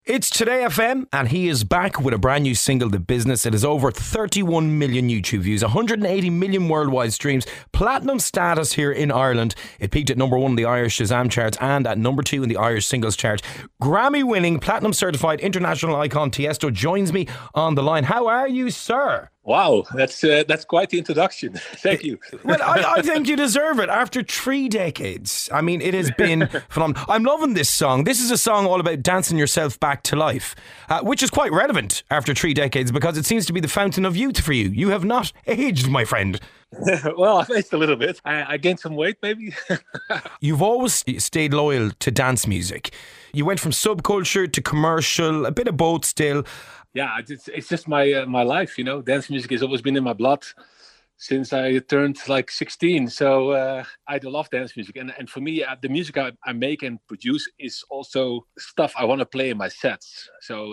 It's Today FM, and he is back with a brand new single, The Business. It has over 31 million YouTube views, 180 million worldwide streams, platinum status here in Ireland. It peaked at number 1 in the Irish Shazam charts and at number 2 in the Irish singles chart. Grammy-winning, platinum-certified international icon Tiesto joins me on the line. How are you, sir? Wow, that's quite the introduction. Thank you. Well, I think you deserve it. After 3 decades, I mean, it has been phenomenal. I'm loving this song. This is a song all about dancing yourself back to life, which is quite relevant after 3 decades because it seems to be the fountain of youth for you. You have not aged, my friend. Well, I've aged a little bit. I gained some weight, maybe. You've always stayed loyal to dance music. You went from subculture to commercial, a bit of both still. Yeah, it's just my life, you know. Dance music has always been in my blood since I turned like 16. So I do love dance music. And for me, the music I make and produce is also stuff I want to play in my sets. So,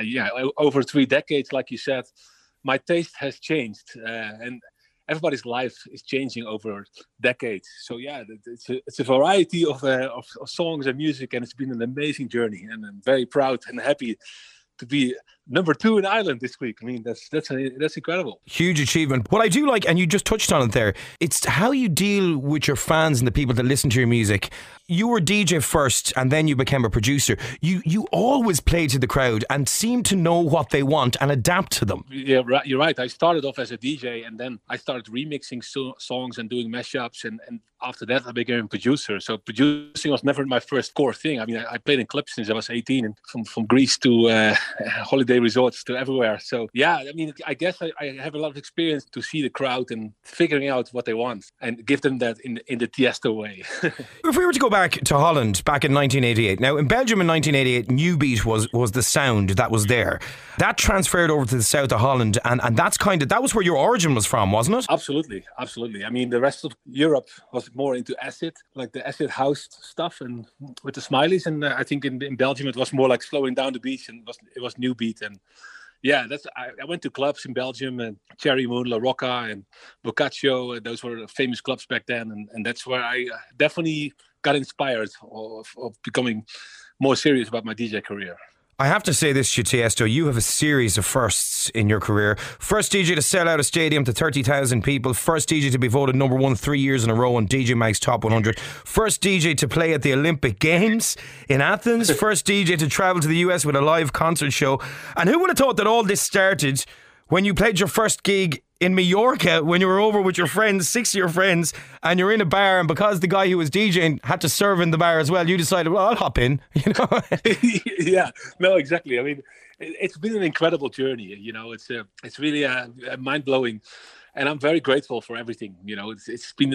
over 3 decades, like you said, my taste has changed. And everybody's life is changing over decades. So yeah, it's a variety of songs and music, and it's been an amazing journey. And I'm very proud and happy to be number 2 in Ireland this week. I mean, that's incredible. Huge achievement. What I do like, and you just touched on it there, it's how you deal with your fans and the people that listen to your music. You were DJ first and then you became a producer. You always play to the crowd and seem to know what they want and adapt to them. Yeah, you're right. I started off as a DJ and then I started remixing songs and doing mashups, and after that I became a producer. So producing was never my first core thing. I mean, I played in clubs since I was 18, and from Greece to holiday resorts to everywhere. So yeah, I mean, I guess I have a lot of experience to see the crowd and figuring out what they want and give them that in the Tiesto way. If we were to go back to Holland back in 1988, now in Belgium in 1988, New Beat was the sound that was there. That transferred over to the south of Holland, and that was where your origin was from, wasn't it? Absolutely. I mean, the rest of Europe was more into acid, like the acid house stuff, and with the Smileys. And I think in Belgium it was more like slowing down the beats, and it was New Beat. And yeah, I went to clubs in Belgium, and Cherry Moon, La Rocca, and Boccaccio. Those were famous clubs back then, and that's where I definitely got inspired of becoming more serious about my DJ career. I have to say this to you, Tiesto, you have a series of firsts in your career. First DJ to sell out a stadium to 30,000 people. First DJ to be voted number 1 3 years in a row on DJ Mag's Top 100. First DJ to play at the Olympic Games in Athens. First DJ to travel to the US with a live concert show. And who would have thought that all this started when you played your first gig in Mallorca, when you were over with your friends, 6 of your friends, and you're in a bar, and because the guy who was DJing had to serve in the bar as well, you decided, well, I'll hop in, you know? Yeah, no, exactly. I mean, it's been an incredible journey. You know, it's really mind-blowing, and I'm very grateful for everything. You know, it's been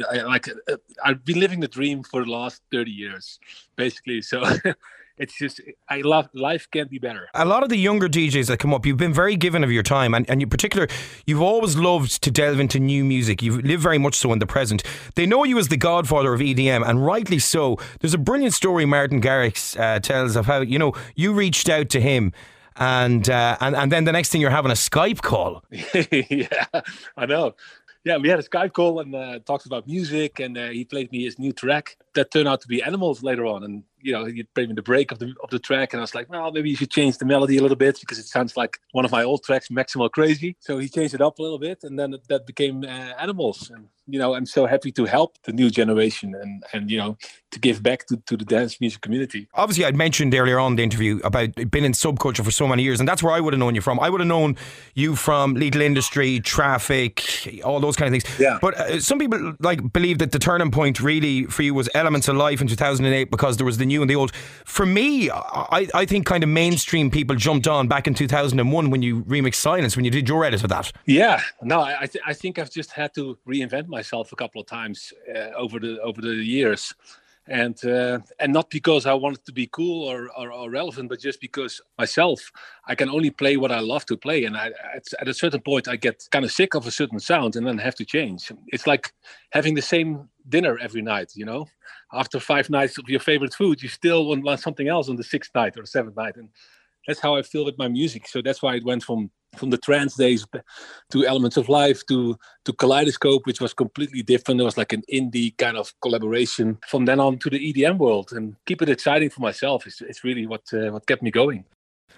I've been living the dream for the last 30 years, basically. So it's just, I love, life can't be better. A lot of the younger DJs that come up, you've been very given of your time, and in particular, you've always loved to delve into new music. You live very much so in the present. They know you as the godfather of EDM, and rightly so. There's a brilliant story Martin Garrix tells of how, you know, you reached out to him, and then the next thing you're having a Skype call. Yeah, I know. Yeah, we had a Skype call and talked about music, and he played me his new track that turned out to be Animals later on. And you know, he played me the break of the track, and I was like, well, maybe you should change the melody a little bit because it sounds like one of my old tracks, Maximal Crazy. So he changed it up a little bit, and then that became Animals. And you know, I'm so happy to help the new generation and you know, to give back to the dance music community. Obviously, I'd mentioned earlier on in the interview about being in subculture for so many years, and that's where I would have known you from. I would have known you from Lethal Industry, Traffic, all those kind of things. Yeah. But some people believe that the turning point really for you was Elements of Life in 2008 because there was the new and the old. For me, I think kind of mainstream people jumped on back in 2001 when you remixed Silence, when you did your edit of that. Yeah. No, I think I've just had to reinvent myself a couple of times over the years. And not because I wanted to be cool or relevant, but just because myself, I can only play what I love to play. And at a certain point, I get kind of sick of a certain sound and then have to change. It's like having the same dinner every night, you know? After 5 nights of your favorite food, you still want something else on the 6th night or 7th night. And that's how I feel with my music. So that's why it went from the trance days to Elements of Life to Kaleidoscope, which was completely different. It was like an indie kind of collaboration. From then on to the EDM world, and keep it exciting for myself. It's really what kept me going.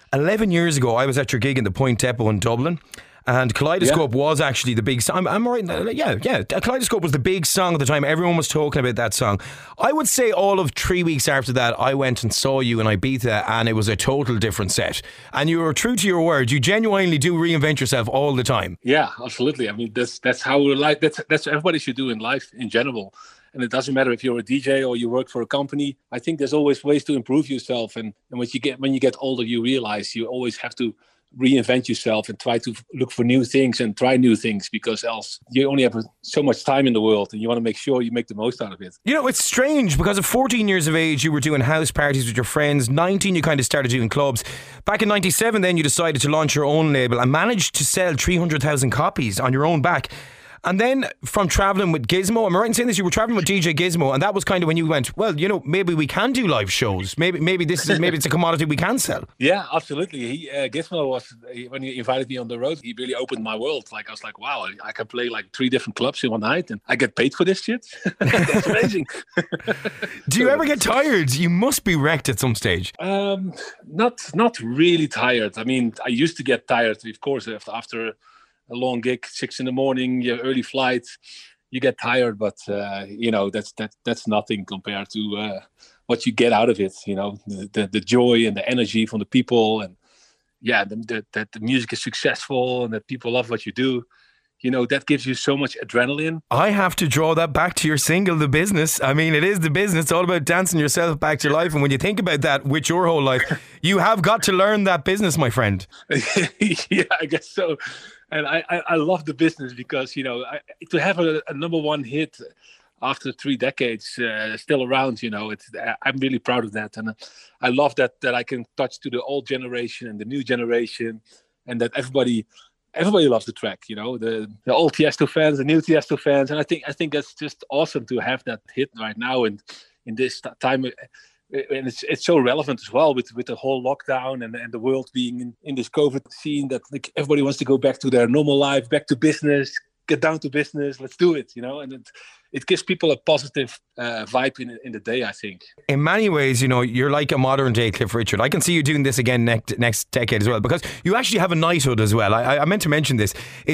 11 years ago, I was at your gig in the Point Depot in Dublin. And Kaleidoscope was actually the big song. I'm right. Yeah. Kaleidoscope was the big song at the time. Everyone was talking about that song. I would say all of 3 weeks after that, I went and saw you in Ibiza, and it was a total different set. And you were true to your word. You genuinely do reinvent yourself all the time. Yeah, absolutely. I mean, that's how life. That's everybody should do in life in general. And it doesn't matter if you're a DJ or you work for a company. I think there's always ways to improve yourself. And when you get older, you realize you always have to reinvent yourself and try to look for new things and try new things, because else you only have so much time in the world and you want to make sure you make the most out of it. You know, it's strange because at 14 years of age you were doing house parties with your friends. 19 you kind of started doing clubs. Back in 97 then you decided to launch your own label and managed to sell 300,000 copies on your own back. And then from travelling with Gizmo, am I right in saying this? You were travelling with DJ Gizmo, and that was kind of when you went, well, you know, maybe we can do live shows. Maybe it's a commodity we can sell. Yeah, absolutely. Gizmo was, when he invited me on the road, he really opened my world. Like I was like, wow, I can play like 3 different clubs in one night, and I get paid for this shit. That's amazing. Do you ever get tired? You must be wrecked at some stage. Not really tired. I mean, I used to get tired, of course, after a long gig, 6 a.m, your early flight, you get tired, but you know, that's nothing compared to what you get out of it. You know, the joy and the energy from the people, and that the music is successful and that people love what you do. You know, that gives you so much adrenaline. I have to draw that back to your single, The Business. I mean, it is the business. It's all about dancing yourself back to life. And when you think about that with your whole life, you have got to learn that business, my friend. Yeah, I guess so. And I love The Business because, you know, to have a number one hit after 3 decades still around, you know, I'm really proud of that. And I love that I can touch to the old generation and the new generation, and that everybody loves the track, you know, the old Tiesto fans, the new Tiesto fans. And I think that's just awesome to have that hit right now and in this time. And it's so relevant as well with the whole lockdown and the world being in this COVID scene, that like everybody wants to go back to their normal life, back to business, get down to business, let's do it, you know. And it gives people a positive vibe in the day, I think. In many ways, you know, you're like a modern day Cliff Richard. I can see you doing this again next decade as well, because you actually have a knighthood as well. I meant to mention this.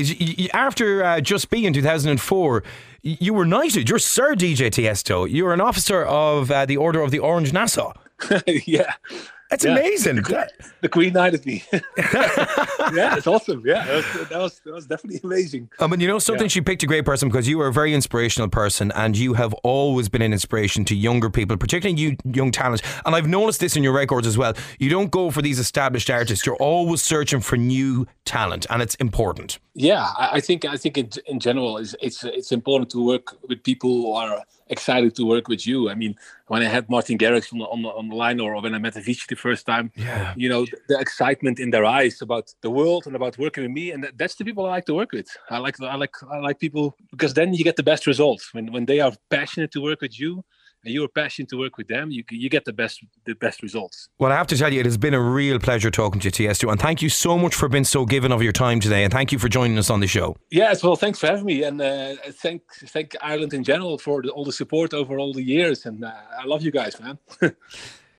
After Just Be in 2004, you were knighted. You're Sir DJ Tiesto. You're an officer of the Order of the Orange Nassau. Yeah. That's amazing. The Queen knighted me. Yeah, it's awesome. Yeah, that was definitely amazing. But you know something, she picked a great person because you are a very inspirational person, and you have always been an inspiration to younger people, particularly you young talent. And I've noticed this in your records as well. You don't go for these established artists. You're always searching for new talent, and it's important. Yeah, I think in general it's important to work with people who are excited to work with you. I mean, when I had Martin Garrix on the line, or when I met Avicii the first time, you know, the excitement in their eyes about the world and about working with me, and that's the people I like to work with. I like people, because then you get the best results when they are passionate to work with you. And you're passionate to work with them, you get the best results. Well, I have to tell you, it has been a real pleasure talking to you, Tiesto, and thank you so much for being so given of your time today, and thank you for joining us on the show. Yes, well, thanks for having me, and thank Ireland in general for all the support over all the years, and I love you guys, man.